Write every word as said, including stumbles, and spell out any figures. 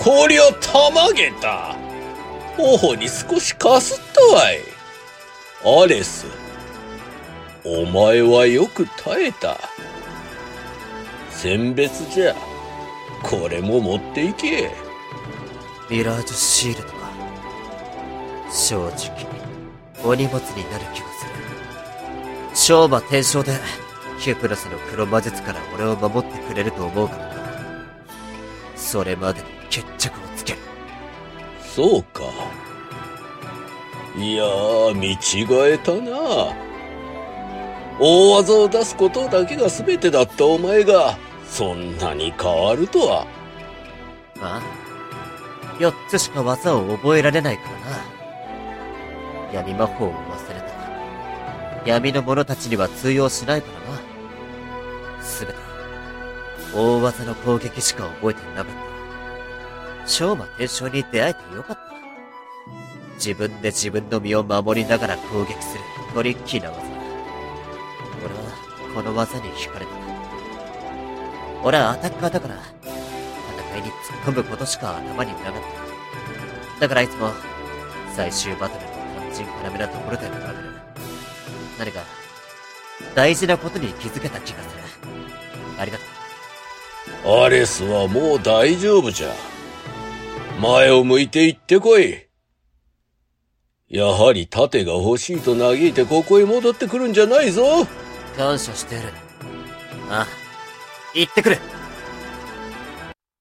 こりゃたまげた。頬に少しかすったわい。アレス、お前はよく耐えた。餞別じゃ。これも持っていけ。 ミラージュシールドか。正直、お荷物になる気がする。勝馬転生で、キュプロスの黒魔術から俺を守ってくれると思うからな。それまでに決着をつける。 そうか。いやー、見違えたな。大技を出すことだけが全てだったお前が、そんなに変わるとは。 ああ、よっつしか技を覚えられないからな。闇魔法を忘れた。闇の者たちには通用しないからな。すべて、大技の攻撃しか覚えてなかった。勝馬転生に出会えてよかった。自分で自分の身を守りながら攻撃するトリッキーな技。俺はこの技に惹かれた。俺はアタッカーだから、戦いに突っ込むことしか頭になかった。だからいつも、最終バトルの肝心要なところで比べる。何か、大事なことに気づけた気がする。ありがとう。アレスはもう大丈夫じゃ。前を向いて行ってこい。やはり盾が欲しいと嘆いてここへ戻ってくるんじゃないぞ。 感謝してる。ああ、行ってくる。